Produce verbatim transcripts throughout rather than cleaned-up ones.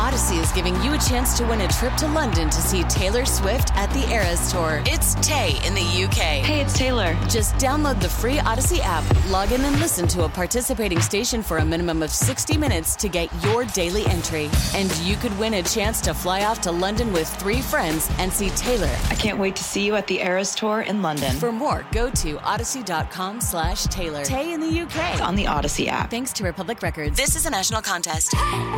Odyssey is giving you a chance to win a trip to London to see Taylor Swift at the Eras Tour. It's Tay in the U K. Hey, it's Taylor. Just download the free Odyssey app, log in and listen to a participating station for a minimum of sixty minutes to get your daily entry. And you could win a chance to fly off to London with three friends and see Taylor. I can't wait to see you at the Eras Tour in London. For more, go to odyssey.com slash Taylor. Tay in the U K. It's on the Odyssey app. Thanks to Republic Records. This is a national contest.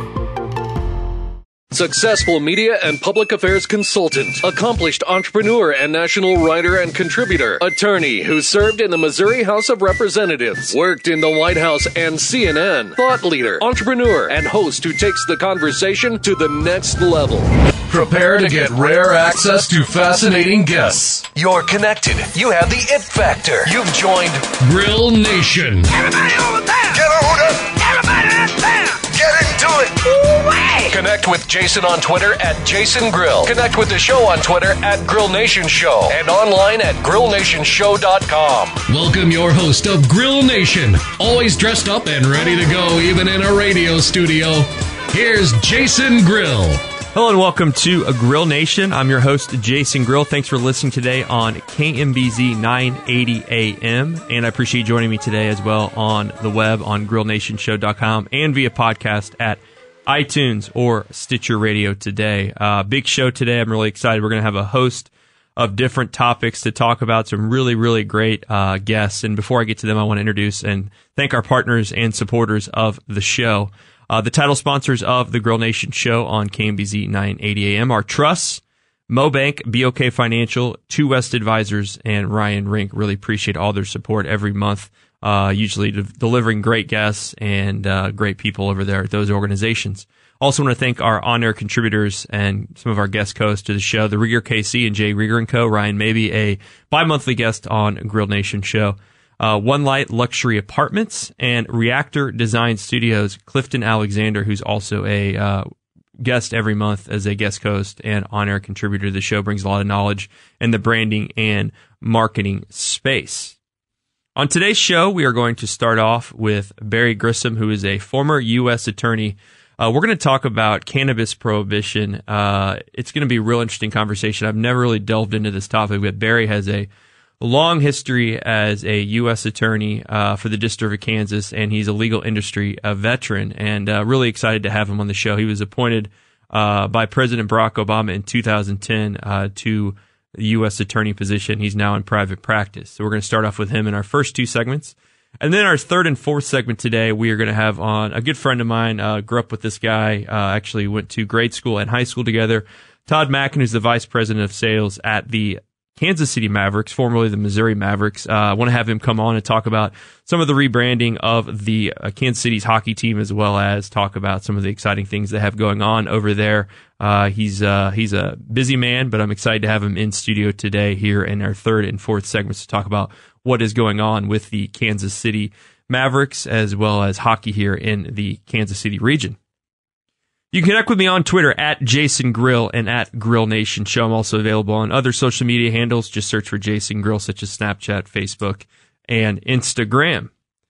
Successful media and public affairs consultant, accomplished entrepreneur and national writer and contributor, attorney who served in the Missouri House of Representatives, worked in the White House and C N N, thought leader, entrepreneur, and host who takes the conversation to the next level. Prepare to get rare access to fascinating guests. You're connected. You have the it factor. You've joined Grill Nation. Everybody over there! Get on up! Everybody out there! Get into it! Ooh-wee! Connect with Jason on Twitter at Jason Grill. Connect with the show on Twitter at Grill Nation Show and online at grill nation show dot com. Welcome your host of Grill Nation, always dressed up and ready to go even in a radio studio. Here's Jason Grill. Hello and welcome to a Grill Nation. I'm your host, Jason Grill. Thanks for listening today on K M B Z nine eighty A M. And I appreciate you joining me today as well on the web on grill nation show dot com and via podcast at iTunes or Stitcher Radio today. Uh, big show today. I'm really excited. We're going to have a host of different topics to talk about, some really, really great uh, guests. And before I get to them, I want to introduce and thank our partners and supporters of the show. Uh, the title sponsors of the Grill Nation show on K M B Z nine eighty A M are Truss, MoBank, B O K Financial, Two West Advisors, and Ryan Rink. Really appreciate all their support every month, uh, usually de- delivering great guests and uh, great people over there at those organizations. Also want to thank our on-air contributors and some of our guest hosts to the show, the Rieger K C and Jay Rieger and Co., Ryan Maybe, a bi-monthly guest on Grill Nation show. Uh, One Light Luxury Apartments, and Reactor Design Studios, Clifton Alexander, who's also a uh, guest every month as a guest host and on-air contributor to the show, brings a lot of knowledge in the branding and marketing space. On today's show, we are going to start off with Barry Grissom, who is a former U S attorney. Uh, we're going to talk about cannabis prohibition. Uh, it's going to be a real interesting conversation. I've never really delved into this topic, but Barry has a long history as a U S attorney uh, for the District of Kansas, and he's a legal industry uh, veteran, and uh, really excited to have him on the show. He was appointed uh, by President Barack Obama in two thousand ten uh, to the U S attorney position. He's now in private practice. So we're going to start off with him in our first two segments. And then our third and fourth segment today, we are going to have on a good friend of mine, uh, grew up with this guy, uh, actually went to grade school and high school together, Todd Mackin, who's the Vice President of Sales at the Kansas City Mavericks, formerly the Missouri Mavericks. Uh, I want to have him come on and talk about some of the rebranding of the uh, Kansas City's hockey team, as well as talk about some of the exciting things they have going on over there. Uh, he's uh, he's a busy man, but I'm excited to have him in studio today here in our third and fourth segments to talk about what is going on with the Kansas City Mavericks, as well as hockey here in the Kansas City region. You can connect with me on Twitter at Jason Grill and at Grill Nation Show. I'm also available on other social media handles. Just search for Jason Grill, such as Snapchat, Facebook, and Instagram.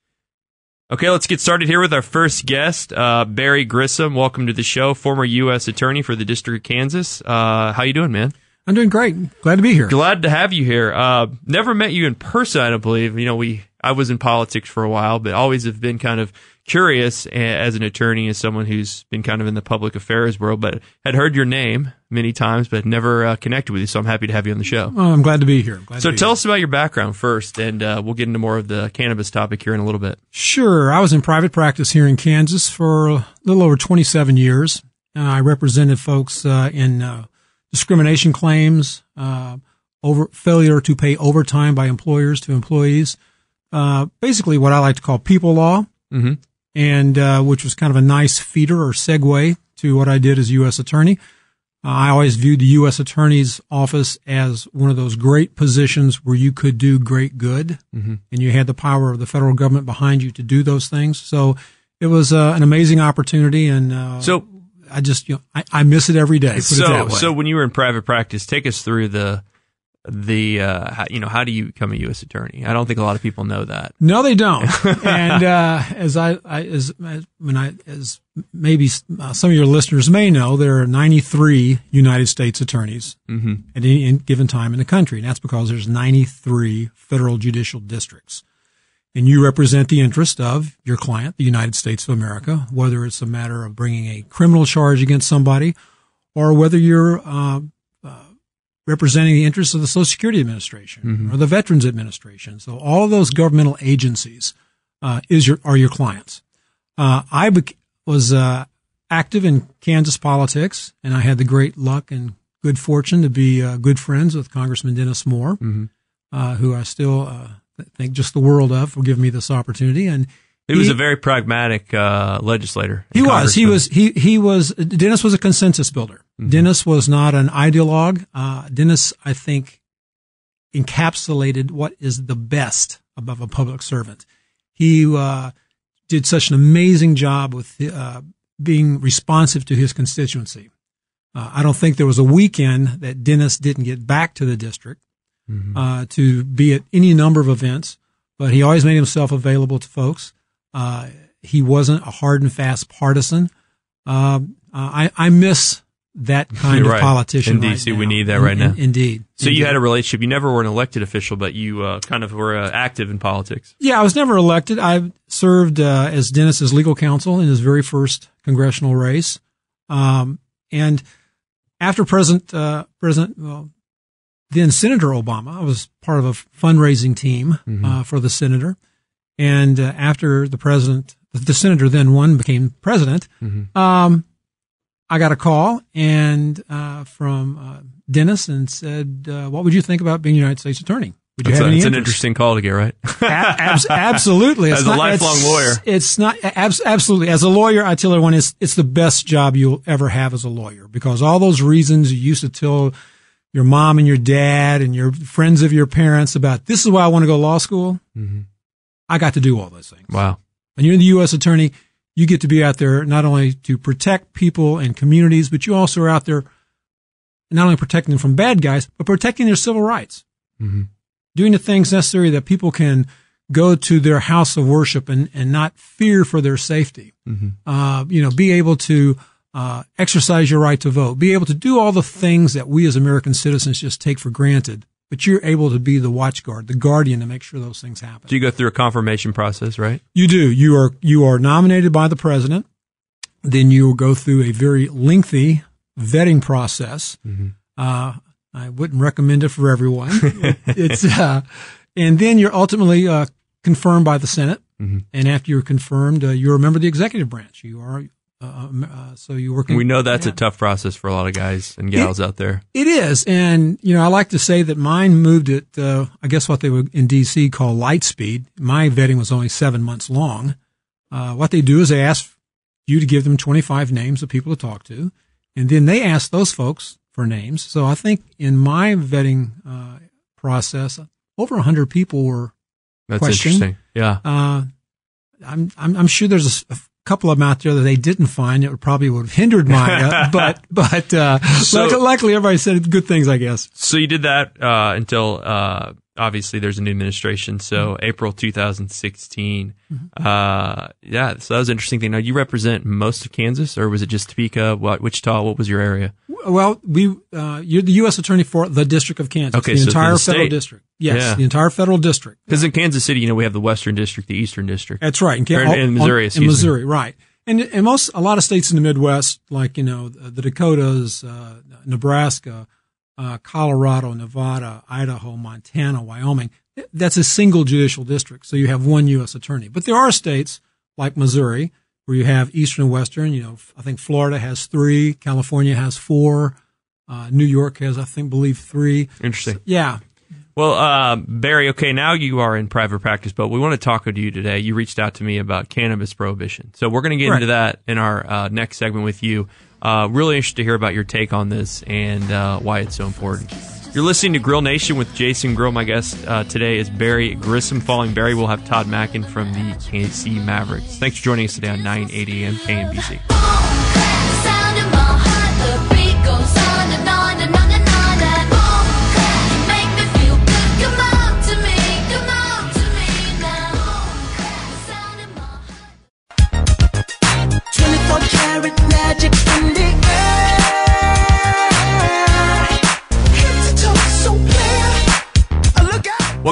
Okay, let's get started here with our first guest, uh, Barry Grissom. Welcome to the show, former U S attorney for the District of Kansas. Uh, how you doing, man? I'm doing great. Glad to be here. Glad to have you here. Uh, never met you in person, I don't believe. You know, we I was in politics for a while, but always have been kind of curious as an attorney, as someone who's been kind of in the public affairs world, but had heard your name many times, but never uh, connected with you. So I'm happy to have you on the show. Well, I'm glad to be here. Glad so be tell here. us about your background first, and uh, we'll get into more of the cannabis topic here in a little bit. Sure. I was in private practice here in Kansas for a little over twenty-seven years. Uh, I represented folks uh, in uh, discrimination claims, uh, over failure to pay overtime by employers to employees, uh, basically what I like to call people law. Mm-hmm. And uh, which was kind of a nice feeder or segue to what I did as U S attorney. Uh, I always viewed the U S attorney's office as one of those great positions where you could do great good, mm-hmm. and you had the power of the federal government behind you to do those things. So it was uh, an amazing opportunity, and uh, so I just you know I, I miss it every day. Put so it that way. so when you were in private practice, take us through the the uh, how, you know how do you become a U S attorney? I don't think a lot of people know that. No, they don't. and uh, as I, I as, as when I as maybe uh, some of your listeners may know, there are ninety-three United States attorneys mm-hmm. at any given time in the country, and that's because there's ninety-three federal judicial districts. And you represent the interest of your client, the United States of America, whether it's a matter of bringing a criminal charge against somebody or whether you're uh, uh, representing the interests of the Social Security Administration mm-hmm. or the Veterans Administration. So all of those governmental agencies uh, is your are your clients. Uh, I bec- was uh, active in Kansas politics, and I had the great luck and good fortune to be uh, good friends with Congressman Dennis Moore, mm-hmm. uh, who I still uh, think just the world of for giving me this opportunity. And he was he, a very pragmatic uh, legislator. He was. He was. He he was. Dennis was a consensus builder. Mm-hmm. Dennis was not an ideologue. Uh, Dennis, I think, encapsulated what is the best above a public servant. He uh, did such an amazing job with uh, being responsive to his constituency. Uh, I don't think there was a weekend that Dennis didn't get back to the district mm-hmm. uh, to be at any number of events, but he always made himself available to folks. Uh, he wasn't a hard and fast partisan. Uh, I, I miss that kind You're of right. politician in D C. Right now. We need that in, right now. In, indeed. So indeed. you had a relationship. You never were an elected official, but you uh, kind of were uh, active in politics. Yeah, I was never elected. I served uh, as Dennis's legal counsel in his very first congressional race. Um, and after President, uh, President, well, then Senator Obama, I was part of a fundraising team mm-hmm. uh, for the senator. And uh, after the president, the senator then won, became president, mm-hmm. um, I got a call and uh, from uh, Dennis and said, uh, "What would you think about being a United States attorney? Would you that's have a, any It's interest?" an interesting call to get, right? a- abs- absolutely, As it's a not, lifelong it's, lawyer, it's not abs- absolutely. As a lawyer, I tell everyone it's it's the best job you'll ever have as a lawyer because all those reasons you used to tell your mom and your dad and your friends of your parents about this is why I want to go to law school. Mm-hmm. I got to do all those things. Wow. When you're the U S attorney, you get to be out there not only to protect people and communities, but you also are out there not only protecting them from bad guys, but protecting their civil rights. Mm-hmm. Doing the things necessary that people can go to their house of worship and, and not fear for their safety. Mm-hmm. Uh, you know, be able to uh, exercise your right to vote, be able to do all the things that we as American citizens just take for granted. But you're able to be the watchguard, the guardian to make sure those things happen. Do you go through a confirmation process, right? You do. You are you are nominated by the president. Then you will go through a very lengthy vetting process. Mm-hmm. Uh, I wouldn't recommend it for everyone. it's uh, and then you're ultimately uh, confirmed by the Senate. Mm-hmm. And after you're confirmed, uh, you're a member of the executive branch. You are. Uh, uh, so you work. In, we know that's yeah. a tough process for a lot of guys and gals it, out there. It is, and you know, I like to say that mine moved at, uh, I guess, what they would in D C call light speed. My vetting was only seven months long. Uh, what they do is they ask you to give them twenty-five names of people to talk to, and then they ask those folks for names. So I think in my vetting uh, process, over a hundred people were That's questioned. interesting. Yeah, uh, I'm, I'm I'm sure there's a, a couple of them out there that they didn't find. It probably would have hindered mine, uh, but but uh, So- luckily, luckily everybody said good things, I guess. so you did that uh, until uh, obviously there's a new administration. So Mm-hmm. April two thousand sixteen. Uh, yeah, so that was an interesting thing. Now you represent most of Kansas, or was it just Topeka, what, Wichita? What was your area? Well, we uh, you're the U S attorney for the District of Kansas, Okay, the so for entire the federal state. district. Yes, Yeah. the entire federal district. Because in Kansas City, you know, we have the Western District, the Eastern District. That's right. In, Ca- Or in- all- in Missouri, all- excuse in me. Missouri, right. And and most a lot of states in the Midwest, like you know the Dakotas, uh, Nebraska, uh, Colorado, Nevada, Idaho, Montana, Wyoming. That's a single judicial district, so you have one U S attorney. But there are states like Missouri where you have Eastern and Western. You know, I think Florida has three, California has four, uh, New York has, I think, believe three. Interesting. Yeah. Well, uh, Barry, okay, now you are in private practice, but we want to talk to you today. You reached out to me about cannabis prohibition. So we're going to get Right. into that in our uh, next segment with you. Uh, really interested to hear about your take on this and uh, why it's so important. You're listening to Grill Nation with Jason Grill. My guest uh, today is Barry Grissom. Following Barry, we'll have Todd Mackin from the K C Mavericks. Thanks for joining us today on nine eighty A M K M B Z. Sound in my heart, the beat goes on and on and on and on and on. You make me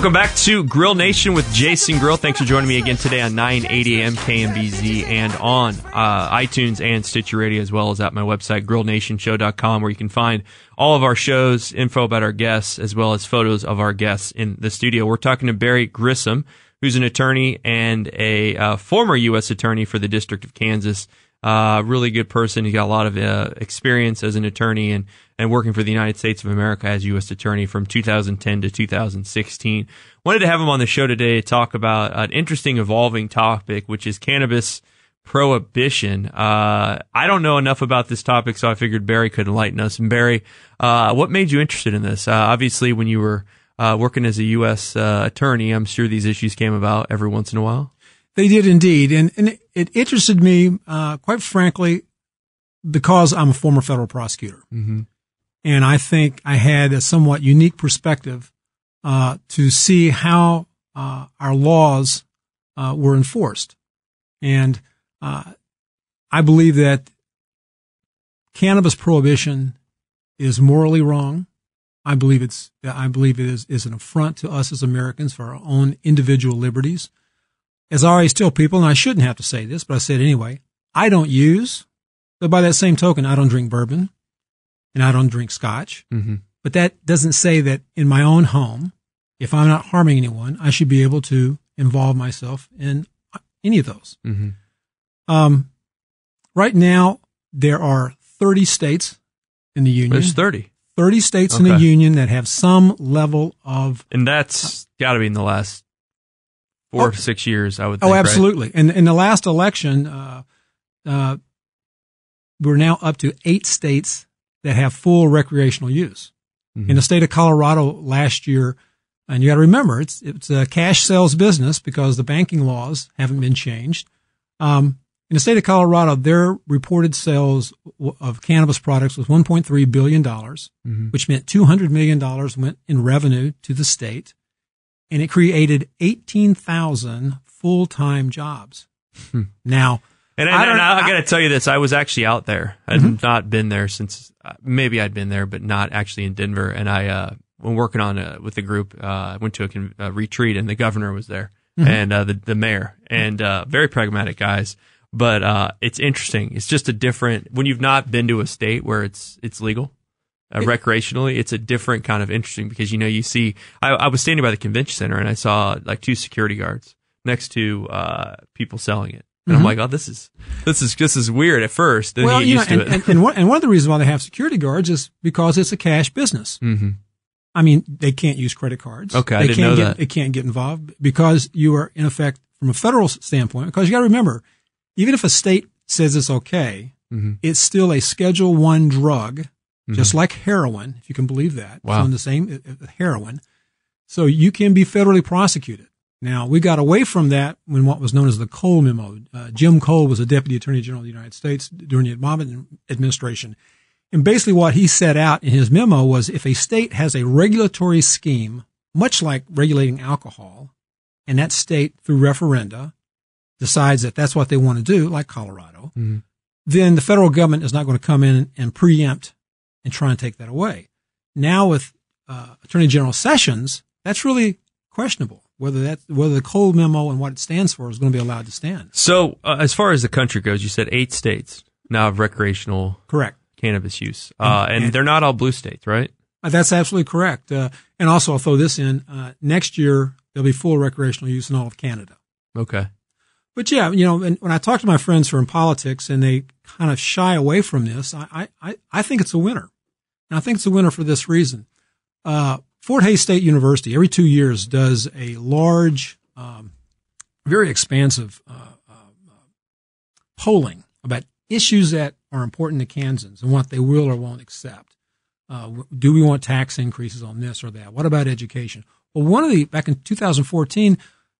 Welcome back to Grill Nation with Jason Grill. Thanks for joining me again today on nine eighty A M K M B Z and on uh, iTunes and Stitcher Radio, as well as at my website, grill nation show dot com, where you can find all of our shows, info about our guests, as well as photos of our guests in the studio. We're talking to Barry Grissom, who's an attorney and a uh, former U S attorney for the District of Kansas. Uh, really good person. He's got a lot of uh, experience as an attorney and, and working for the United States of America as U S attorney from two thousand ten to two thousand sixteen. Wanted to have him on the show today to talk about an interesting evolving topic, which is cannabis prohibition. Uh, I don't know enough about this topic, so I figured Barry could enlighten us. And Barry, uh, what made you interested in this? Uh, obviously, when you were uh, working as a U S uh, attorney, I'm sure these issues came about every once in a while. They did indeed, and, and it interested me, uh, quite frankly, because I'm a former federal prosecutor. Mm-hmm. And I think I had a somewhat unique perspective uh, to see how uh, our laws uh, were enforced. And uh, I believe that cannabis prohibition is morally wrong. I believe it's I believe it is, is an affront to us as Americans for our own individual liberties. As I always tell people, and I shouldn't have to say this, but I say it anyway, I don't use, but by that same token, I don't drink bourbon and I don't drink scotch. Mm-hmm. But that doesn't say that in my own home, if I'm not harming anyone, I should be able to involve myself in any of those. Mm-hmm. Um, right now, there are thirty states in the union. There's thirty. thirty states Okay. in the union that have some level of... And that's got to be in the last four Oh. to six years, I would think. Oh, right? absolutely. And in the last election, uh, uh, we're now up to eight states that have full recreational use. Mm-hmm. In the state of Colorado last year, and you got to remember, it's it's a cash sales business because the banking laws haven't been changed. Um, in the state of Colorado, their reported sales of cannabis products was one point three billion dollars, Mm-hmm. which meant two hundred million dollars went in revenue to the state. And it created eighteen thousand full-time jobs. Hmm. Now, And I I, don't- and I, I I- got to tell you this, I was actually out there. I'd Mhm. not been there since, uh, maybe I'd been there, but not actually in Denver. And I, uh, when working on uh, with the group, uh, I went to a con- uh, retreat and the governor was there Mhm. and uh, the, the mayor and uh, very pragmatic guys. But uh, it's interesting. It's just a different, when you've not been to a state where it's it's legal. Uh, recreationally, it's a different kind of interesting because, you know, you see, I, I was standing by the convention center and I saw like two security guards next to uh, people selling it. And I'm Mhm. like, oh, this is, this is, this is weird at first. Then well, you get you know, used and, to it. and, and, one, and one of the reasons why they have security guards is because it's a cash business. Mm-hmm. I mean, they can't use credit cards. Okay, I they didn't can't know get, that. They can't get involved because you are, in effect, from a federal standpoint, because you got to remember, even if a state says it's okay, Mm-hmm. it's still a Schedule One drug, Mhm. just like heroin, if you can believe that. Wow. It's on the same uh, heroin. So you can be federally prosecuted. Now, we got away from that when what was known as the Cole Memo. Uh, Jim Cole was a Deputy Attorney General of the United States during the Obama administration. And basically what he set out in his memo was if a state has a regulatory scheme, much like regulating alcohol, and that state, through referenda, decides that that's what they want to do, like Colorado, Mm-hmm. then the federal government is not going to come in and preempt and try and take that away. Now with uh, Attorney General Sessions, that's really questionable whether that whether the Cole Memo and what it stands for is going to be allowed to stand. So, uh, as far as the country goes, you said eight states now have recreational Correct. cannabis use. Uh, And- and, and- they're not all blue states, right? Uh, That's absolutely correct. Uh, and also, I'll throw this in. Uh, next year, there'll be full recreational use in all of Canada. Okay. But yeah, you know, and when I talk to my friends who are in politics and they kind of shy away from this, I, I, I think it's a winner. And I think it's a winner for this reason. Uh, Fort Hays State University every two years does a large, um, very expansive uh, uh, polling about issues that are important to Kansans and what they will or won't accept. Uh, do we want tax increases on this or that? What about education? Well, one of the, back in two thousand fourteen,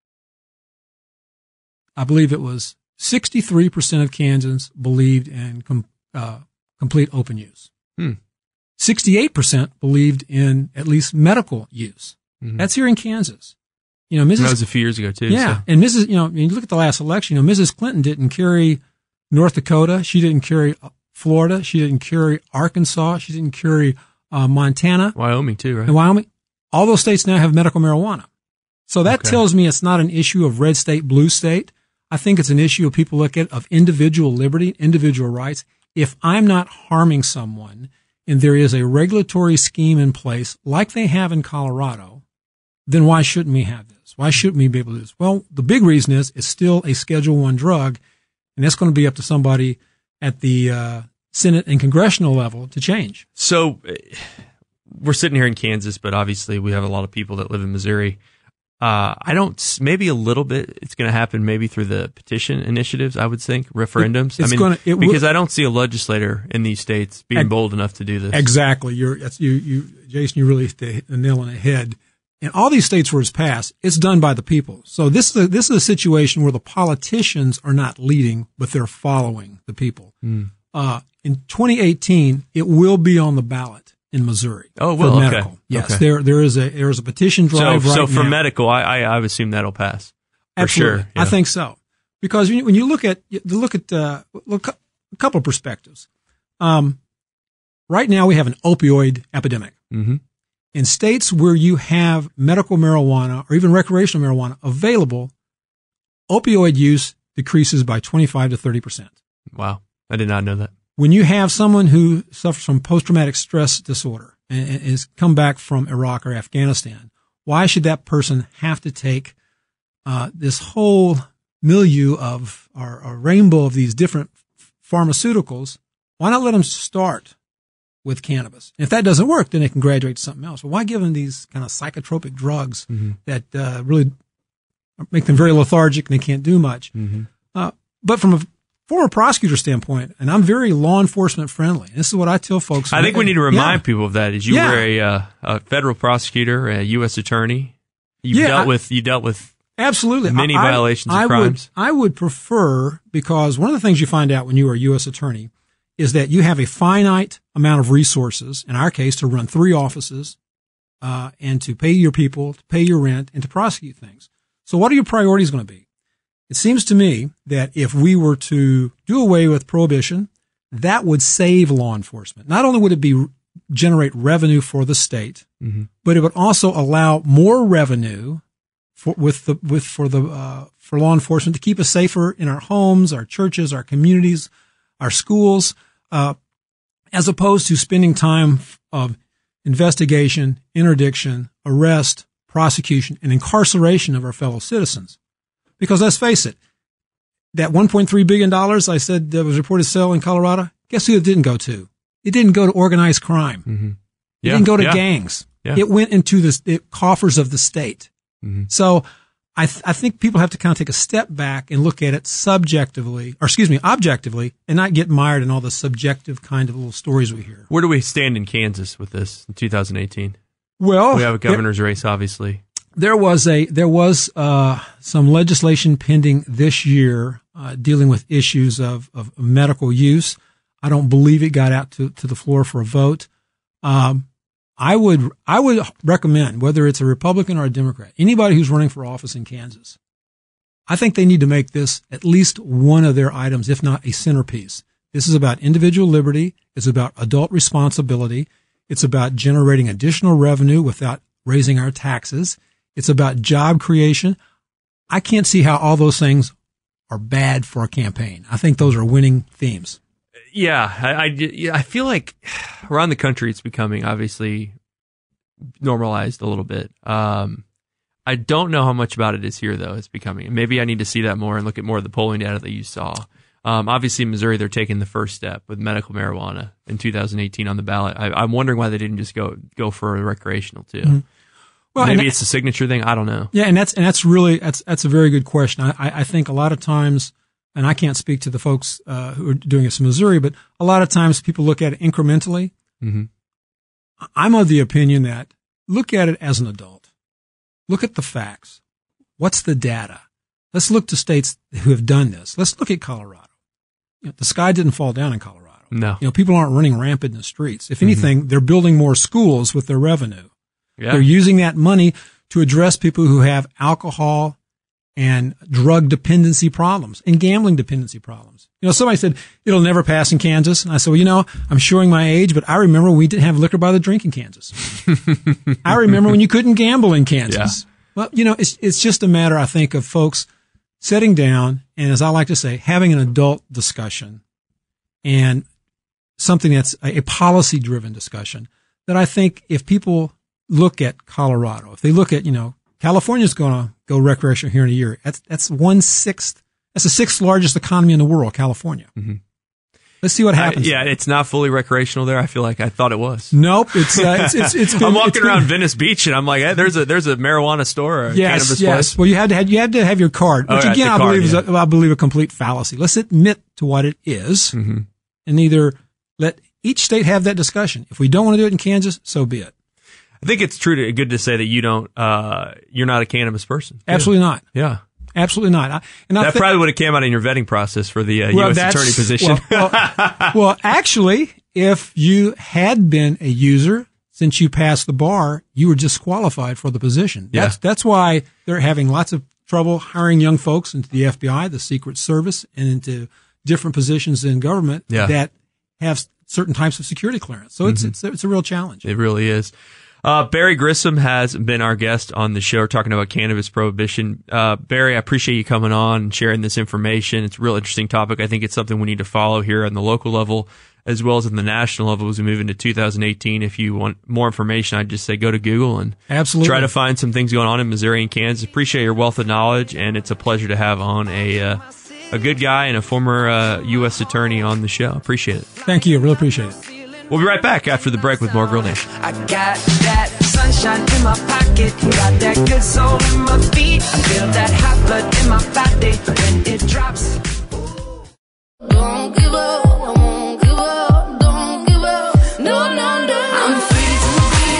I believe it was sixty-three percent of Kansans believed in com, uh, complete open use. Hmm. sixty-eight percent believed in at least medical use. Mm-hmm. That's here in Kansas. You know, Missus That was a few years ago, too. Yeah. So. And Missus You know, when you look at the last election, you know, Missus Clinton didn't carry North Dakota. She didn't carry Florida. She didn't carry Arkansas. She didn't carry uh, Montana Wyoming, too, right? and Wyoming. All those states now have medical marijuana. So that Okay. tells me it's not an issue of red state, blue state. I think it's an issue of people look at of individual liberty, individual rights. If I'm not harming someone and there is a regulatory scheme in place like they have in Colorado, then why shouldn't we have this? Why shouldn't we be able to do this? Well, the big reason is it's still a Schedule One drug, and that's going to be up to somebody at the uh, Senate and congressional level to change. So uh, we're sitting here in Kansas, but obviously we have a lot of people that live in Missouri. Uh, I don't, maybe a little bit, it's going to happen maybe through the petition initiatives, I would think, referendums. It, it's I mean, gonna, it because will, I don't see a legislator in these states being Ex- bold enough to do this. Exactly. You're, that's, you, you, Jason, you really hit the, the nail on the head. In all these states where it's passed, it's done by the people. So this is a, this is a situation where the politicians are not leading, but they're following the people. Mm. Uh, in twenty eighteen, it will be on the ballot in Missouri. Oh, for well, okay. medical. Yes, Okay. there there is a there is a petition So, drive right so for now. medical, I, I, I would assume that'll pass. For Absolutely. sure. Yeah. I think so. Because when you, when you look at, you look at, uh, look, a couple of perspectives. Um, right now we have an opioid epidemic. Mm-hmm. In states where you have medical marijuana or even recreational marijuana available, opioid use decreases by twenty-five to thirty percent. Wow. I did not know that. When you have someone who suffers from post-traumatic stress disorder and, and has come back from Iraq or Afghanistan, why should that person have to take uh, this whole milieu of or a rainbow of these different pharmaceuticals? Why not let them start with cannabis? And if that doesn't work, then they can graduate to something else. But why give them these kind of psychotropic drugs Mm-hmm. that uh, really make them very lethargic and they can't do much? Mm-hmm. Uh, but from a former prosecutor standpoint, and I'm very law enforcement friendly. This is what I tell folks. I think we need to remind Yeah. people of that. Is you Yeah. were a, uh, a federal prosecutor, a U S attorney. You Yeah, dealt I- with you dealt with Absolutely. many I- violations of I crimes. Would, I would prefer, because one of the things you find out when you are a U S attorney is that you have a finite amount of resources, in our case, to run three offices, uh, and to pay your people, to pay your rent, and to prosecute things. So what are your priorities going to be? It seems to me that if we were to do away with prohibition, that would save law enforcement. Not only would it be generate revenue for the state, Mm-hmm. but it would also allow more revenue for with the with for the uh, for law enforcement to keep us safer in our homes, our churches, our communities, our schools, uh, as opposed to spending time of investigation, interdiction, arrest, prosecution, and incarceration of our fellow citizens. Because let's face it, that one point three billion dollars I said that was reported to sell in Colorado, guess who it didn't go to? It didn't go to organized crime. Mm-hmm. It Yeah, didn't go to yeah. gangs. Yeah. It went into the, the coffers of the state. Mm-hmm. So I, th- I think people have to kind of take a step back and look at it subjectively, or excuse me, objectively, and not get mired in all the subjective kind of little stories we hear. Where do we stand in Kansas with this in two thousand eighteen? Well, We have a governor's race, obviously. There was a there was uh, some legislation pending this year uh, dealing with issues of, of medical use. I don't believe it got out to, to the floor for a vote. Um, I would I would recommend, whether it's a Republican or a Democrat, anybody who's running for office in Kansas, I think they need to make this at least one of their items, if not a centerpiece. This is about individual liberty. It's about adult responsibility. It's about generating additional revenue without raising our taxes. It's about job creation. I can't see how all those things are bad for a campaign. I think those are winning themes. Yeah, I, I, yeah, I feel like around the country it's becoming obviously normalized a little bit. Um, I don't know how much about it is here, though. It's becoming. Maybe I need to see that more and look at more of the polling data that you saw. Um, obviously, in Missouri, they're taking the first step with medical marijuana in two thousand eighteen on the ballot. I, I'm wondering why they didn't just go go for a recreational too. Mm-hmm. Well, Maybe and- it's a signature thing. I don't know. Yeah, and that's and that's really that's that's a very good question. I, I think a lot of times, and I can't speak to the folks uh, who are doing this in Missouri, but a lot of times people look at it incrementally. Mm-hmm. I'm of the opinion that look at it as an adult. Look at the facts. What's the data? Let's look to states who have done this. Let's look at Colorado. You know, the sky didn't fall down in Colorado. No. You know, people aren't running rampant in the streets. If anything, mm-hmm. they're building more schools with their revenue. Yeah. They're using that money to address people who have alcohol and drug dependency problems and gambling dependency problems. You know, somebody said, it'll never pass in Kansas. And I said, well, you know, I'm showing my age, but I remember we didn't have liquor by the drink in Kansas. I remember when you couldn't gamble in Kansas. Well, you know, it's it's just a matter, I think, of folks sitting down and, as I like to say, having an adult discussion and something that's a, a policy-driven discussion that I think if people look at Colorado, if they look at, you know, California's going to go recreational here in a year. That's that's one-sixth. That's the sixth largest economy in the world, California. Mm-hmm. Let's see what happens. Uh, yeah, it's not fully recreational there. I feel like I thought it was. Nope. It's uh, it's it's, it's been, I'm walking it's around been, Venice Beach and I'm like, hey, there's a there's a marijuana store or a yes, cannabis yes. place. Well, you had to have, you had to have your card, which oh, yeah, again I card, believe yeah. is a, I believe a complete fallacy. Let's admit to what it is, mm-hmm. and either let each state have that discussion. If we don't want to do it in Kansas, so be it. I think it's true to good to say that you don't uh you're not a cannabis person. Absolutely not. Yeah. Absolutely not. I, and I that th- probably would have came out in your vetting process for the uh, well, U S that's- attorney position. Well, well, well, actually, if you had been a user since you passed the bar, you were disqualified for the position. That's, Yeah. that's why they're having lots of trouble hiring young folks into the F B I, the Secret Service, and into different positions in government Yeah. that have certain types of security clearance. So it's, Mm-hmm. it's, it's a real challenge. It really is. Uh, Barry Grissom has been our guest on the show. We're talking about cannabis prohibition. Uh, Barry, I appreciate you coming on and sharing this information. It's a real interesting topic. I think it's something we need to follow here on the local level as well as in the national level as we move into two thousand eighteen. If you want more information, I'd just say go to Google and Absolutely. try to find some things going on in Missouri and Kansas. Appreciate your wealth of knowledge, and it's a pleasure to have on a uh, a good guy and a former uh, U S attorney on the show. Appreciate it. Thank you. Really appreciate it. We'll be right back after the break with more Grill Nation. I got that sunshine in my pocket, got that good soul in my feet. I feel that hot blood in my body when it drops. Don't give up, I won't give up, don't give up, no, no, no. I'm free to be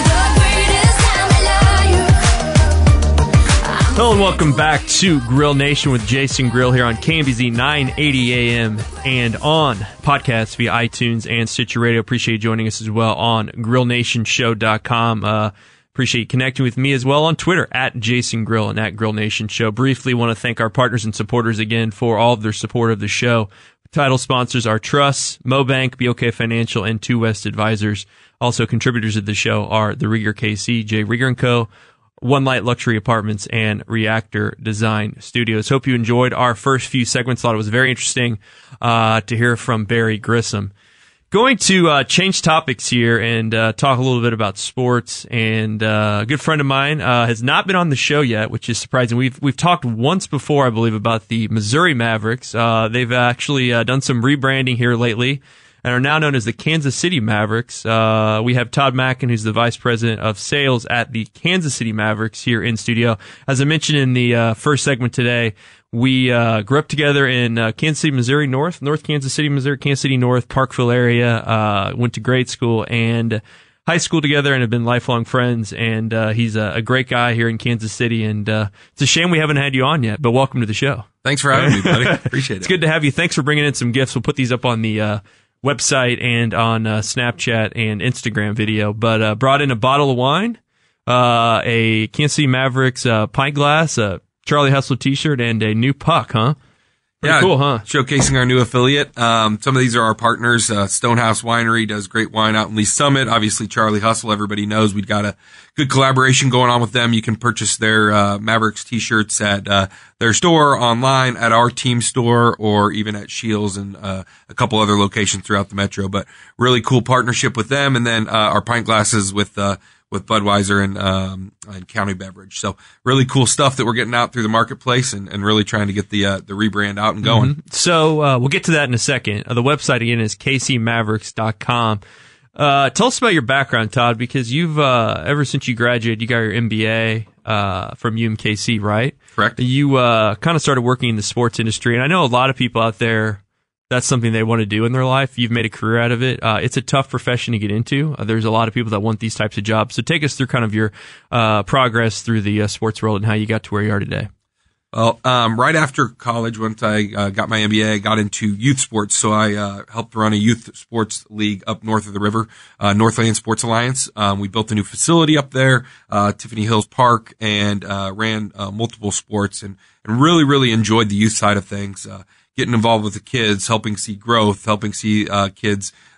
the greatest, I'm a liar. Hello and welcome back to Grill Nation with Jason Grill here on K M B Z nine eighty A M and on podcasts via iTunes and Stitcher Radio. Appreciate you joining us as well on grill nation show dot com. Uh, appreciate you connecting with me as well on Twitter at Jason Grill and at Grill Nation Show. Briefly want to thank our partners and supporters again for all of their support of the show. Title sponsors are Truss, MoBank, B O K Financial, and Two West Advisors. Also contributors of the show are the Rieger K C, J. Rieger and Co., One Light Luxury Apartments, and Reactor Design Studios. Hope you enjoyed our first few segments. Thought it was very interesting uh, to hear from Barry Grissom. Going to uh, change topics here and uh, talk a little bit about sports. And uh, a good friend of mine uh, has not been on the show yet, which is surprising. We've we've talked once before, I believe, about the Missouri Mavericks. Uh, they've actually uh, done some rebranding here lately and are now known as the Kansas City Mavericks. Uh, we have Todd Mackin, who's the Vice President of Sales at the Kansas City Mavericks here in studio. As I mentioned in the uh, first segment today, we uh, grew up together in uh, Kansas City, Missouri North, North Kansas City, Missouri, Kansas City North, Parkville area, uh, went to grade school and high school together and have been lifelong friends. And uh, he's a, a great guy here in Kansas City. And uh, it's a shame we haven't had you on yet, but welcome to the show. Thanks for having me, buddy. Appreciate it. It's good to have you. Thanks for bringing in some gifts. We'll put these up on the uh, website and on uh, Snapchat and Instagram video. But uh, brought in a bottle of wine, uh, a Kansas City Mavericks uh, pint glass, a Charlie Hustle t-shirt, and a new puck, huh? Pretty yeah, cool, huh? Showcasing our new affiliate. Um, some of these are our partners. Uh, Stonehouse Winery does great wine out in Lee Summit. Obviously, Charlie Hustle, everybody knows we've got a good collaboration going on with them. You can purchase their uh, Mavericks t-shirts at uh, their store, online, at our team store, or even at Shields and uh, a couple other locations throughout the metro. But really cool partnership with them. And then uh, our pint glasses with uh, with Budweiser and um, and County Beverage. So really cool stuff that we're getting out through the marketplace and, and really trying to get the uh, the rebrand out and going. Mm-hmm. So uh, we'll get to that in a second. Uh, the website again is k c mavericks dot com. Uh, tell us about your background, Todd, because you've uh, ever since you graduated, you got your M B A uh, from U M K C, right? Correct. You uh, kind of started working in the sports industry, and I know a lot of people out there, that's something they want to do in their life. You've made a career out of it. Uh, it's a tough profession to get into. Uh, there's a lot of people that want these types of jobs. So take us through kind of your uh, progress through the uh, sports world and how you got to where you are today. Well, um, right after college, once I uh, got my M B A, I got into youth sports. So I uh, helped run a youth sports league up north of the river, uh, Northland Sports Alliance. Um, we built a new facility up there, uh, Tiffany Hills Park, and uh, ran uh, multiple sports and, and really, really enjoyed the youth side of things. Uh, getting involved with the kids, helping see growth, helping see uh, kids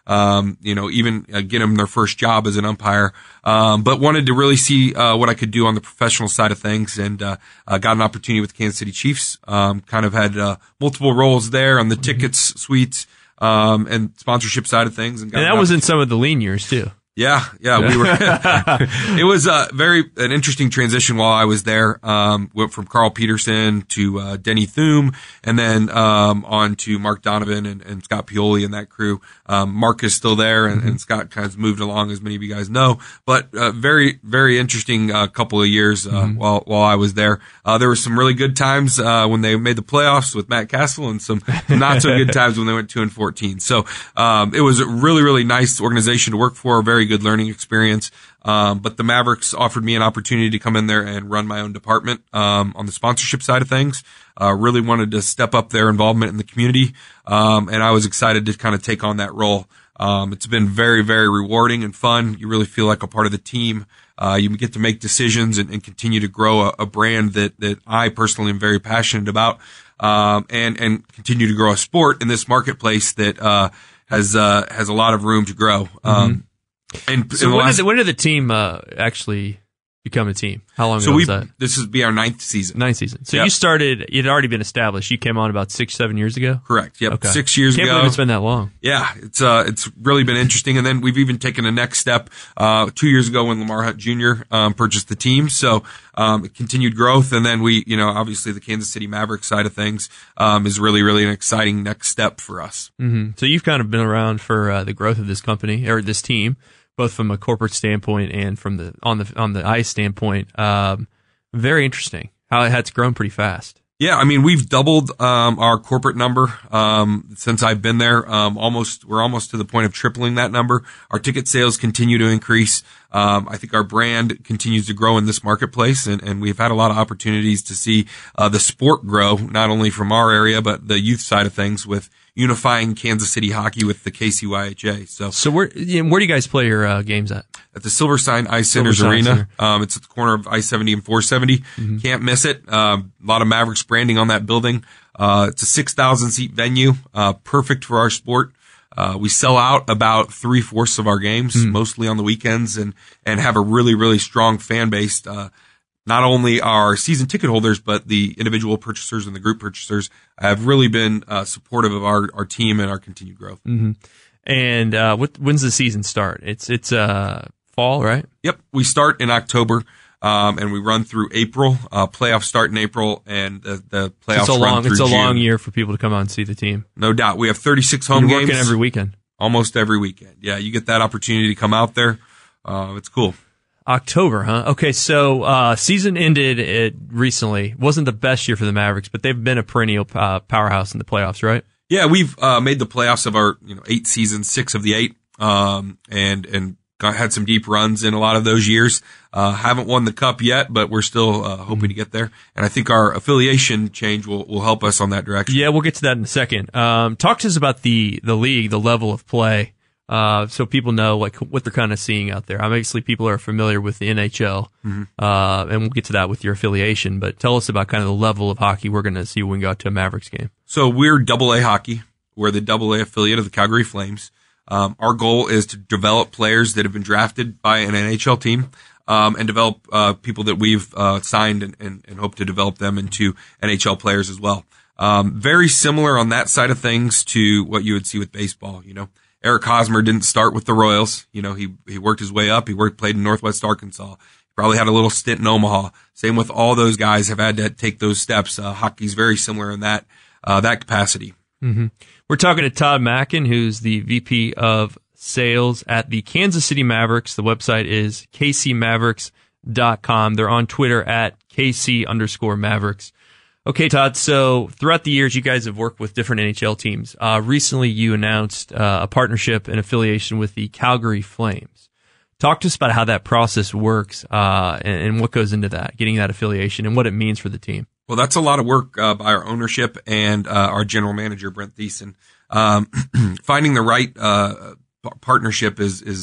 um, you know, even uh, get them their first job as an umpire. Um, but wanted to really see, uh, what I could do on the professional side of things, and, uh, uh got an opportunity with Kansas City Chiefs. Um, kind of had, uh, multiple roles there on the tickets, suites, um, and sponsorship side of things. And, got and that was in some of the lean years too. Yeah, yeah, we were. It was a very an interesting transition while I was there. Um, went from Carl Peterson to uh, Denny Thum, and then um, on to Mark Donovan and, and Scott Pioli and that crew. Um, Mark is still there, and, and Scott kind of moved along, as many of you guys know. But uh, very, very interesting uh, couple of years uh, mm-hmm. while while I was there. Uh, there were some really good times uh, when they made the playoffs with Matt Castle, and some not so good times when they went two and fourteen. So um, it was a really, really nice organization to work for. Very good learning experience. Um, but the Mavericks offered me an opportunity to come in there and run my own department, um, on the sponsorship side of things. Uh, really wanted to step up their involvement in the community. Um, and I was excited to kind of take on that role. Um, it's been very, very rewarding and fun. You really feel like a part of the team. Uh, you get to make decisions and, and continue to grow a, a brand that, that I personally am very passionate about. Um, and, and continue to grow a sport in this marketplace that, uh, has, uh, has a lot of room to grow. Um, mm-hmm. And so when, last, did the, when did the team uh, actually become a team? How long so ago was that? This would be our ninth season. Ninth season. So yep. you started, you'd already been established. You came on about six, seven years ago? Correct. Yep. Okay. Six years Can't ago. Can't believe it's been that long. Yeah. It's, uh, it's really been interesting. And then we've even taken a next step, uh, two years ago when Lamar Hunt Junior, um, purchased the team. So, um, continued growth. And then we, you know, obviously the Kansas City Mavericks side of things, um, is really, really an exciting next step for us. Mm-hmm. So you've kind of been around for, uh, the growth of this company or this team, both from a corporate standpoint and from the on the on the ice standpoint. Um, very interesting how it has grown pretty fast. Yeah, I mean we've doubled um, our corporate number um, since I've been there. Um, almost we're almost to the point of tripling that number. Our ticket sales continue to increase. Um, I think our brand continues to grow in this marketplace, and, and we've had a lot of opportunities to see uh, the sport grow, not only from our area but the youth side of things with unifying Kansas City hockey with the K C Y H A. So, so where where do you guys play your uh, games at? At the Silver Sign Ice Centers Arena. Um, it's at the corner of I seventy and four seventy. Mm-hmm. Can't miss it. Um, a lot of Mavericks branding on that building. Uh, it's a six thousand seat venue, uh, perfect for our sport. Uh, we sell out about three fourths of our games, mm-hmm. mostly on the weekends, and, and have a really, really strong fan base. Uh, Not only our season ticket holders, but the individual purchasers and the group purchasers have really been uh, supportive of our, our team and our continued growth. Mm-hmm. And uh, what, when's the season start? It's it's uh, fall, right? Yep, we start in October, um, and we run through April. Uh, playoffs start in April, and the, the playoffs it's a run long, through It's a June. long year for people to come out and see the team. No doubt. We have thirty-six home You're games. working every weekend. Almost every weekend. Yeah, you get that opportunity to come out there. Uh, it's cool. October, huh? Okay, so uh season ended it recently. Wasn't the best year for the Mavericks, but they've been a perennial uh, powerhouse in the playoffs, right? Yeah, we've uh made the playoffs of our, you know, eight seasons, six of the eight, um and and got, had some deep runs in a lot of those years. Uh haven't won the cup yet, but we're still uh, hoping mm-hmm. to get there. And I think our affiliation change will will help us on that direction. Yeah, we'll get to that in a second. Um talk to us about the the league, the level of play. Uh, so people know like what they're kind of seeing out there. Obviously, people are familiar with the N H L, mm-hmm. uh, and we'll get to that with your affiliation. But tell us about kind of the level of hockey we're going to see when we go out to a Mavericks game. So we're Double A hockey. We're the Double A affiliate of the Calgary Flames. Um, our goal is to develop players that have been drafted by an N H L team, um, and develop uh, people that we've uh, signed and, and, and hope to develop them into N H L players as well. Um, very similar on that side of things to what you would see with baseball, you know. Eric Hosmer didn't start with the Royals. You know, he, he worked his way up. He worked, played in Northwest Arkansas. He probably had a little stint in Omaha. Same with all those guys have had to take those steps. Uh, hockey's very similar in that, uh, that capacity. Mm-hmm. We're talking to Todd Mackin, who's the V P of sales at the Kansas City Mavericks. The website is k c mavericks dot com. They're on Twitter at kc underscore Mavericks. Okay, Todd, so throughout the years, you guys have worked with different N H L teams. Uh, recently, you announced uh, a partnership and affiliation with the Calgary Flames. Talk to us about how that process works uh, and, and what goes into that, getting that affiliation, and what it means for the team. Well, that's a lot of work uh, by our ownership and uh, our general manager, Brent Thiessen. Um, finding the right uh, partnership is is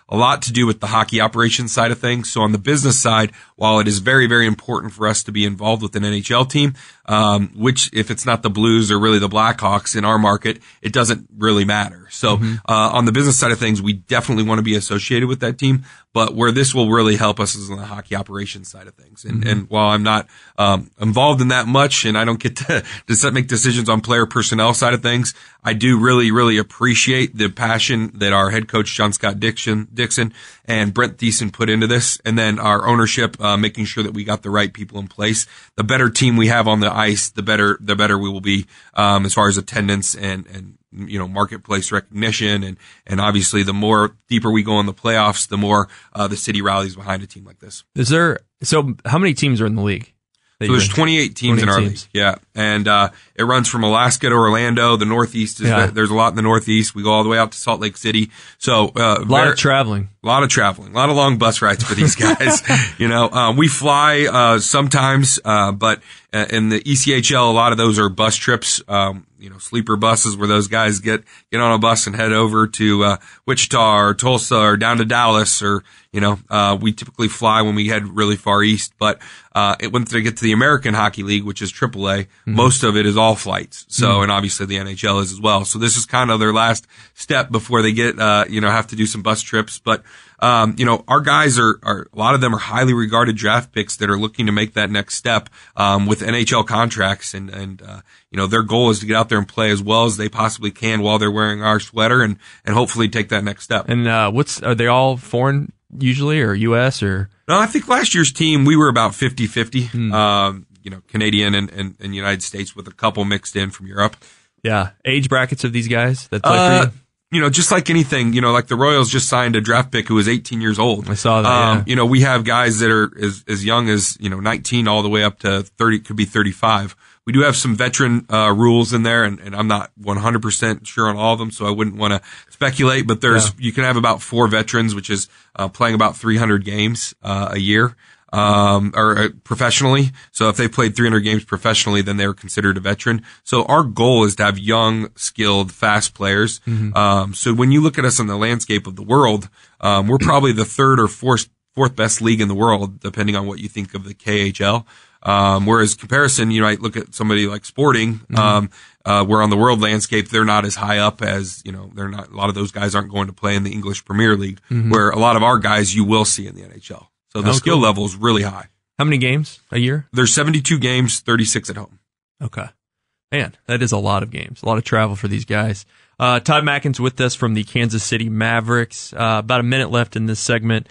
a lot to do with the hockey operations side of things. So on the business side, while it is very, very important for us to be involved with an N H L team, um, which if it's not the Blues or really the Blackhawks in our market, it doesn't really matter. So, mm-hmm. uh, on the business side of things, we definitely want to be associated with that team, but where this will really help us is on the hockey operations side of things. And, mm-hmm. and while I'm not, um, involved in that much and I don't get to, to make decisions on player personnel side of things, I do really, really appreciate the passion that our head coach, John Scott Dixon, Dixon and Brent Thiessen put into this. And then our ownership, uh, making sure that we got the right people in place. The better team we have on the ice, the better, the better we will be, um, as far as attendance and, and, you know, marketplace recognition. And, and obviously the more deeper we go in the playoffs, the more, uh, the city rallies behind a team like this. Is there, so how many teams are in the league? So there's twenty-eight teams in our teams. league. Yeah. And, uh, it runs from Alaska to Orlando. The Northeast is, yeah. there's a lot in the Northeast. We go all the way out to Salt Lake City. So, uh, a lot very, of traveling. A lot of traveling. A lot of long bus rides for these guys. you know, um, we fly, uh, sometimes, uh, but uh, in the E C H L, a lot of those are bus trips, um, you know, sleeper buses where those guys get, get on a bus and head over to, uh, Wichita or Tulsa or down to Dallas or, you know, uh, we typically fly when we head really far east, but, uh, it, once they get to the American Hockey League, which is triple A, mm-hmm. most of it is all flights. So, mm-hmm. and obviously the N H L is as well. So this is kind of their last step before they get, uh, you know, have to do some bus trips. But, um, you know, our guys are, are, a lot of them are highly regarded draft picks that are looking to make that next step, um, with N H L contracts. And, and, uh, you know, their goal is to get out there and play as well as they possibly can while they're wearing our sweater and, and hopefully take that next step. And, uh, what's, are they all foreign usually or U S or? No, I think last year's team, we were about fifty-fifty, mm. um, you know, Canadian and, and, and United States with a couple mixed in from Europe. Yeah. Age brackets of these guys that play uh, for you? You know, just like anything, you know, like the Royals just signed a draft pick who was eighteen years old. I saw that. Um, yeah. You know, we have guys that are as, as young as, you know, nineteen all the way up to thirty, could be thirty-five. We do have some veteran, uh, rules in there and, and I'm not one hundred percent sure on all of them. So I wouldn't want to speculate, but there's, yeah. you can have about four veterans, which is, uh, playing about three hundred games, uh, a year. Um, or uh, professionally. So if they played three hundred games professionally, then they're considered a veteran. So our goal is to have young, skilled, fast players. Mm-hmm. Um, so when you look at us on the landscape of the world, um, we're probably the third or fourth, fourth best league in the world, depending on what you think of the K H L. Um, whereas comparison, you know, I look at somebody like Sporting, mm-hmm. um, uh, where on the world landscape, they're not as high up as, you know, they're not, a lot of those guys aren't going to play in the English Premier League, mm-hmm. where a lot of our guys you will see in the N H L. So the oh, skill cool. level is really high. How many games a year? There's seventy-two games, thirty-six at home. Okay. Man, that is a lot of games, a lot of travel for these guys. Uh, Todd Mackin's with us from the Kansas City Mavericks. Uh, about a minute left in this segment.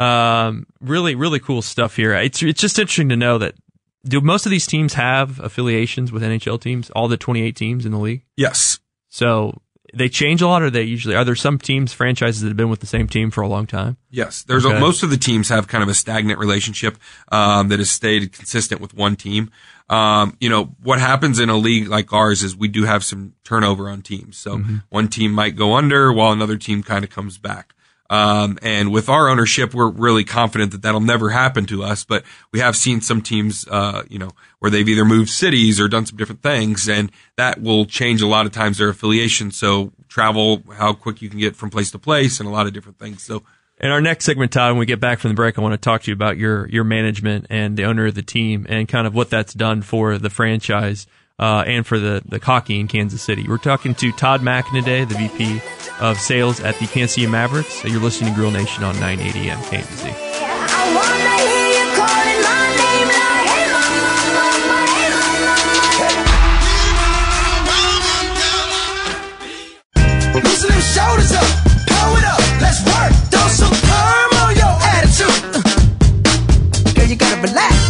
Um, really, really cool stuff here. It's, it's just interesting to know that, do most of these teams have affiliations with N H L teams, all the twenty-eight teams in the league? Yes. So they change a lot, or they usually, are there some teams, franchises that have been with the same team for a long time? Yes. There's okay. a, most of the teams have kind of a stagnant relationship, um, that has stayed consistent with one team. Um, you know, what happens in a league like ours is we do have some turnover on teams. So mm-hmm. one team might go under while another team kind of comes back. Um, and with our ownership, we're really confident that that'll never happen to us, but we have seen some teams, uh, you know, where they've either moved cities or done some different things, and that will change a lot of times their affiliation. So travel, how quick you can get from place to place, and a lot of different things. So, in our next segment, Todd, when we get back from the break, I want to talk to you about your, your management and the owner of the team and kind of what that's done for the franchise. Uh, and for the, the hockey in Kansas City. We're talking to Todd Mackin today, the V P of Sales at the Kansas City Mavericks. You're listening to Grill Nation on nine eighty A M K M B Z. I wanna hear you calling my name like, hey, mama, hey, mama, loosen them shoulders up, pull it up, let's work. Throw some perm on your attitude. Girl, you gotta relax.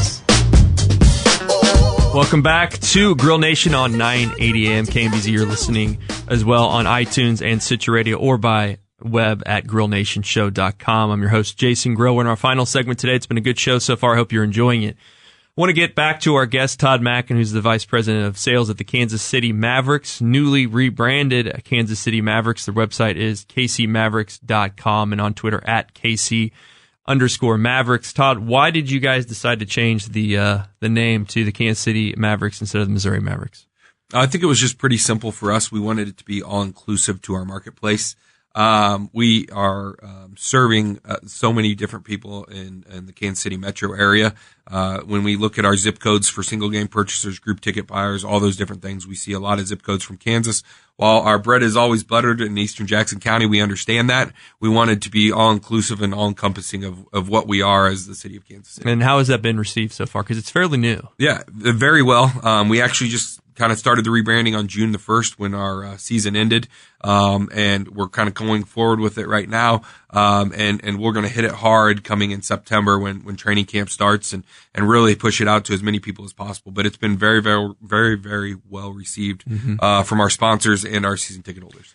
Welcome back to Grill Nation on nine eighty A M K M B Z. You're listening as well on iTunes and Stitcher Radio or by web at grill nation show dot com. I'm your host, Jason Grill. We're in our final segment today. It's been a good show so far. I hope you're enjoying it. I want to get back to our guest, Todd Mackin, who's the Vice President of Sales at the Kansas City Mavericks, newly rebranded Kansas City Mavericks. Their website is k c mavericks dot com and on Twitter at K C underscore Mavericks. Todd, why did you guys decide to change the uh, the name to the Kansas City Mavericks instead of the Missouri Mavericks? I think it was just pretty simple for us. We wanted it to be all inclusive to our marketplace. Um, we are um, serving uh, so many different people in, in the Kansas City metro area. Uh, when we look at our zip codes for single game purchasers, group ticket buyers, all those different things, we see a lot of zip codes from Kansas. While our bread is always buttered in Eastern Jackson County, we understand that. We wanted to be all inclusive and all encompassing of, of what we are as the city of Kansas City. And how has that been received so far? Because it's fairly new. Yeah, very well. Um, we actually just kind of started the rebranding on June the first when our uh, season ended. Um, and we're kind of going forward with it right now. Um, and, and we're going to hit it hard coming in September when, when training camp starts and, and really push it out to as many people as possible. But it's been very, very, very, very well received, mm-hmm. uh, from our sponsors and our season ticket holders.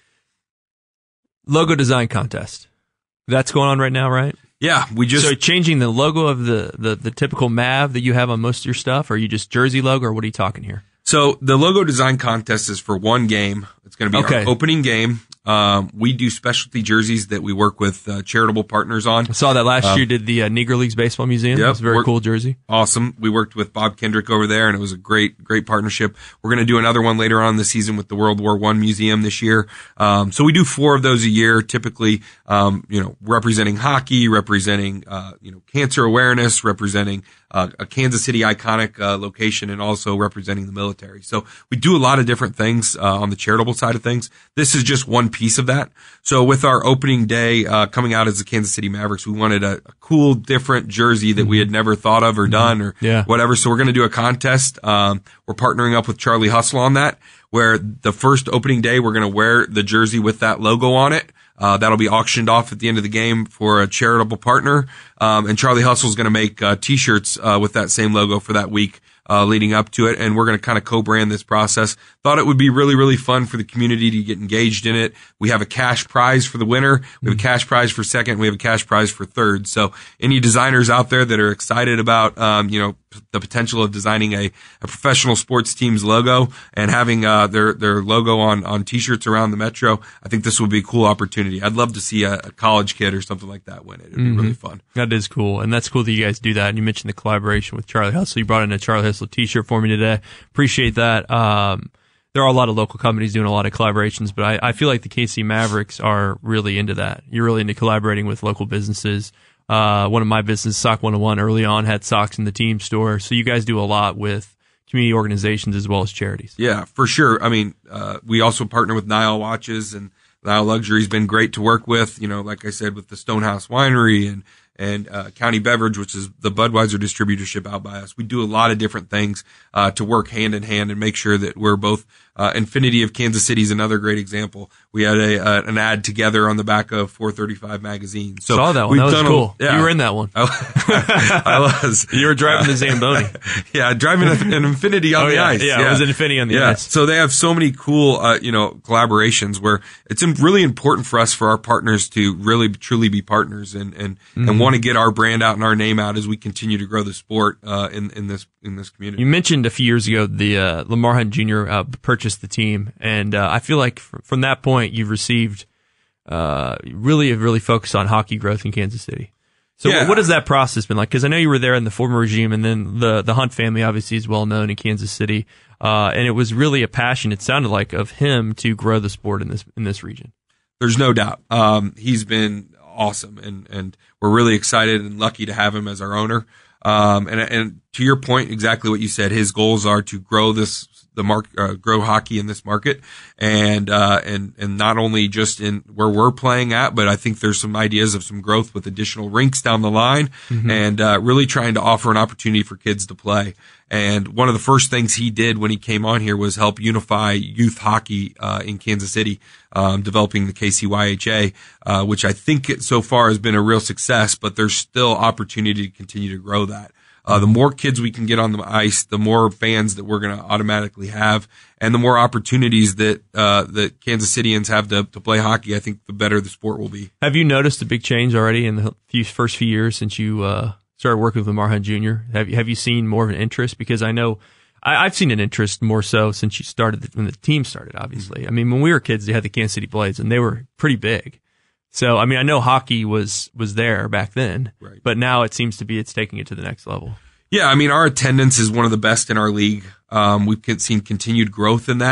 Logo design contest. That's going on right now, right? Yeah, we just so changing the logo of the, the, the typical Mav that you have on most of your stuff, or are you just jersey logo, or what are you talking here? So the logo design contest is for one game. It's going to be okay. our opening game. Um, we do specialty jerseys that we work with uh, charitable partners on. I saw that last um, year. Did the uh, Negro Leagues Baseball Museum? Yep, It was a very work, cool jersey. Awesome. We worked with Bob Kendrick over there, and it was a great, great partnership. We're going to do another one later on in the season with the World War One Museum this year. Um, so we do four of those a year, typically, um, you know, representing hockey, representing, uh, you know, cancer awareness, representing uh, a Kansas City iconic uh, location, and also representing the military. So we do a lot of different things uh, on the charitable side of things. This is just one piece of that. So with our opening day uh, coming out as the Kansas City Mavericks, we wanted a, a cool, different jersey that mm-hmm. we had never thought of or done or yeah. whatever. So we're going to do a contest. Um, we're partnering up with Charlie Hustle on that, where the first opening day we're going to wear the jersey with that logo on it. Uh, that'll be auctioned off at the end of the game for a charitable partner. Um, and Charlie Hustle is going to make uh, T-shirts uh, with that same logo for that week. Uh, leading up to it, and we're going to kind of co-brand this process. Thought it would be really, really fun for the community to get engaged in it. We have a cash prize for the winner. We have a cash prize for second. We have a cash prize for third. So any designers out there that are excited about, um, you know, p- the potential of designing a, a professional sports team's logo and having, uh, their, their logo on, on t-shirts around the metro, I think this would be a cool opportunity. I'd love to see a, a college kid or something like that win it. It'd mm-hmm. be really fun. That is cool. And that's cool that you guys do that. And you mentioned the collaboration with Charlie Hustle. You brought in a Charlie Hustle t-shirt for me today. Appreciate that. Um, there are a lot of local companies doing a lot of collaborations, but I, I feel like the K C Mavericks are really into that. You're really into collaborating with local businesses. Uh, one of my businesses, Sock one oh one, early on had socks in the team store. So you guys do a lot with community organizations as well as charities. Yeah, for sure. I mean, uh, we also partner with Nile Watches, and Nile Luxury's been great to work with. You know, like I said, with the Stonehouse Winery and and uh, County Beverage, which is the Budweiser distributorship out by us. We do a lot of different things uh, to work hand in hand and make sure that we're both. Uh, Infinity of Kansas City is another great example. We had a uh, an ad together on the back of four thirty-five magazine. So saw that one. That was cool. A, yeah. You were in that one. I, I was. You were driving the Zamboni. Yeah, driving an Infinity on oh, the yeah, ice. Yeah, yeah, it was an Infinity on the yeah. ice. So they have so many cool, uh, you know, collaborations where it's really important for us, for our partners to really truly be partners and and mm-hmm. and want to get our brand out and our name out as we continue to grow the sport uh, in in this in this community. You mentioned a few years ago the uh, Lamar Hunt Junior Uh, purchased the team, and uh, I feel like f- from that point you've received uh, really have really focused on hockey growth in Kansas City. So yeah. what has that process been like? Because I know you were there in the former regime, and then the the Hunt family obviously is well known in Kansas City, uh, and it was really a passion, it sounded like, of him to grow the sport in this in this region. There's no doubt. Um, he's been awesome, and and we're really excited and lucky to have him as our owner. Um, and and to your point, exactly what you said, his goals are to grow this the mark uh, grow hockey in this market, and uh, and and not only just in where we're playing at, but I think there's some ideas of some growth with additional rinks down the line, mm-hmm. and uh, really trying to offer an opportunity for kids to play. And one of the first things he did when he came on here was help unify youth hockey uh, in Kansas City, um, developing the K C Y H A, uh, which I think it, so far has been a real success, but there's still opportunity to continue to grow that. Uh, the more kids we can get on the ice, the more fans that we're going to automatically have, and the more opportunities that uh, that Kansas Cityans have to, to play hockey, I think the better the sport will be. Have you noticed a big change already in the few, first few years since you uh, started working with Lamar Hunt Junior? Have you, have you seen more of an interest? Because I know I, I've seen an interest more so since you started, when the team started, obviously. Mm-hmm. I mean, when we were kids, they had the Kansas City Blades, and they were pretty big. So, I mean, I know hockey was, was there back then, right. but now it seems to be it's taking it to the next level. Yeah, I mean, our attendance is one of the best in our league. Um, we've seen continued growth in that.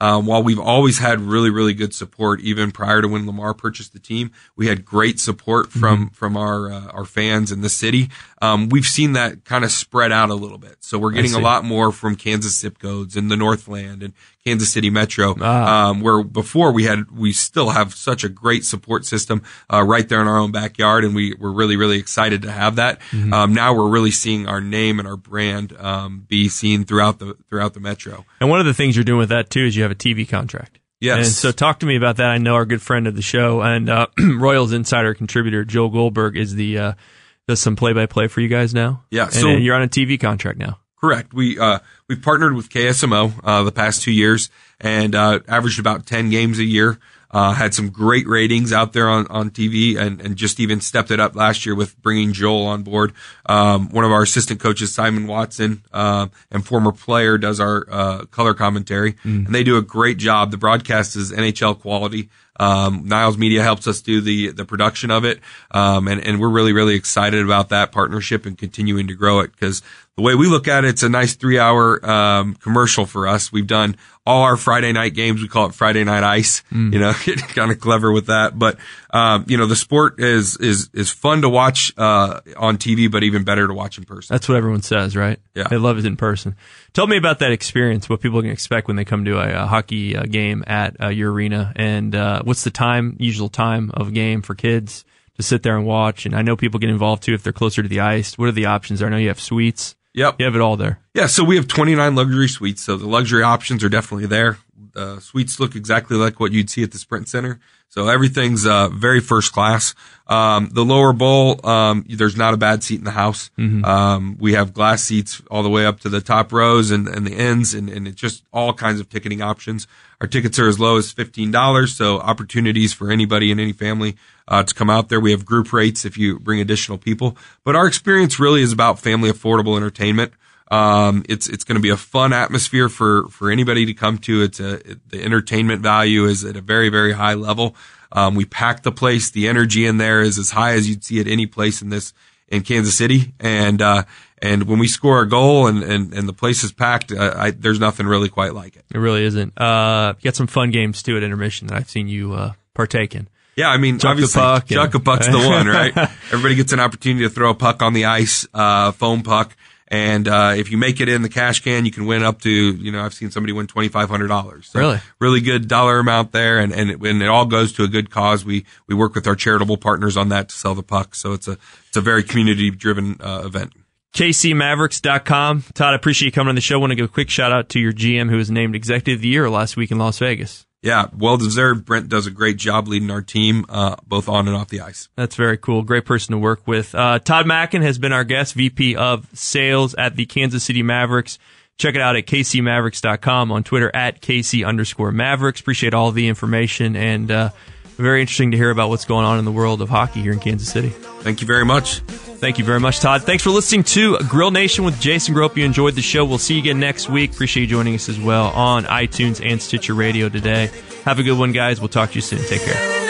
Um, while we've always had really, really good support, even prior to when Lamar purchased the team, we had great support from, mm-hmm. from our, uh, our fans in the city. Um, we've seen that kind of spread out a little bit. So we're getting a lot more from Kansas zip codes and the Northland and Kansas City Metro, ah. um, where before we had, we still have such a great support system, uh, right there in our own backyard. And we, we're really, really excited to have that. Mm-hmm. Um, now we're really seeing our name and our brand, um, be seen throughout the, throughout the Metro. And one of the things you're doing with that too is you have a T V contract. Yes. And so talk to me about that. I know our good friend of the show and, uh, Royals insider contributor Joel Goldberg is the, uh, does some play-by-play for you guys now. Yeah. And, so and you're on a T V contract now. Correct. We, uh, we've partnered with K S M O, uh, the past two years and, uh, averaged about ten games a year. Uh, had some great ratings out there on, on T V and, and just even stepped it up last year with bringing Joel on board. Um, one of our assistant coaches, Simon Watson, uh, and former player does our, uh, color commentary mm. and they do a great job. The broadcast is N H L quality. Um, Niles Media helps us do the, the production of it. Um, and, and we're really, really excited about that partnership and continuing to grow it because the way we look at it, it's a nice three hour, um, commercial for us. We've done all our Friday night games. We call it Friday Night Ice, mm. you know, kind of clever with that. But, um, you know, the sport is, is, is fun to watch, uh, on T V, but even better to watch in person. That's what everyone says, right? Yeah. They love it in person. Tell me about that experience, what people can expect when they come to a, a hockey uh, game at uh, your arena, and uh, what's the time, usual time of a game for kids to sit there and watch? And I know people get involved too if they're closer to the ice. What are the options there? I know you have suites. Yep. You have it all there. Yeah, so we have twenty-nine luxury suites, so the luxury options are definitely there. Uh, suites look exactly like what you'd see at the Sprint Center. So everything's, uh, very first class. Um, the lower bowl, um, there's not a bad seat in the house. Mm-hmm. Um, we have glass seats all the way up to the top rows and, and the ends and, and it's just all kinds of ticketing options. Our tickets are as low as fifteen dollars. So opportunities for anybody in any family, uh, to come out there. We have group rates if you bring additional people, but our experience really is about family affordable entertainment. Um, it's, it's going to be a fun atmosphere for, for anybody to come to. It's a, it, the entertainment value is at a very, very high level. Um, we pack the place. The energy in there is as high as you'd see at any place in this, in Kansas City. And, uh, and when we score a goal and, and, and the place is packed, uh, I, there's nothing really quite like it. It really isn't. Uh, you got some fun games too at intermission that I've seen you, uh, partake in. Yeah, I mean, chuck obviously, the puck chuck and, a puck's the one, right? Everybody gets an opportunity to throw a puck on the ice, uh, foam puck. And, uh, if you make it in the cash can, you can win up to, you know, I've seen somebody win twenty-five hundred dollars. So really? Really good dollar amount there. And, and it, and it all goes to a good cause. We, we work with our charitable partners on that to sell the puck. So it's a, it's a very community driven, uh, event. K C Mavericks dot com. Todd, I appreciate you coming on the show. I want to give a quick shout out to your G M who was named Executive of the Year last week in Las Vegas. Yeah, well deserved. Brent does a great job leading our team, uh, both on and off the ice. That's very cool. Great person to work with. Uh, Todd Mackin has been our guest, V P of Sales at the Kansas City Mavericks. Check it out at K C Mavericks dot com, on Twitter at K C underscore Mavericks. Appreciate all the information and, uh, very interesting to hear about what's going on in the world of hockey here in Kansas City. Thank you very much. Thank you very much, Todd. Thanks for listening to Grill Nation with Jason Grill. Hope you enjoyed the show. We'll see you again next week. Appreciate you joining us as well on iTunes and Stitcher Radio today. Have a good one, guys. We'll talk to you soon. Take care.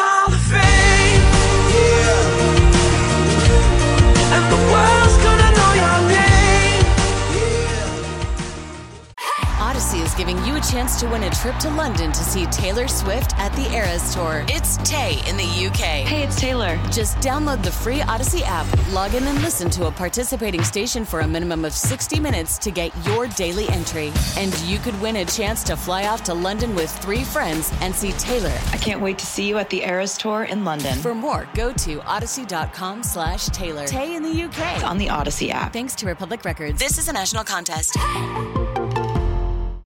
Odyssey is giving you a chance to win a trip to London to see Taylor Swift at the Eras Tour. It's Tay in the U K. Hey, it's Taylor. Just download the free Odyssey app, log in and listen to a participating station for a minimum of sixty minutes to get your daily entry. And you could win a chance to fly off to London with three friends and see Taylor. I can't wait to see you at the Eras Tour in London. For more, go to odyssey.com slash Taylor. Tay in the U K. It's on the Odyssey app. Thanks to Republic Records. This is a national contest.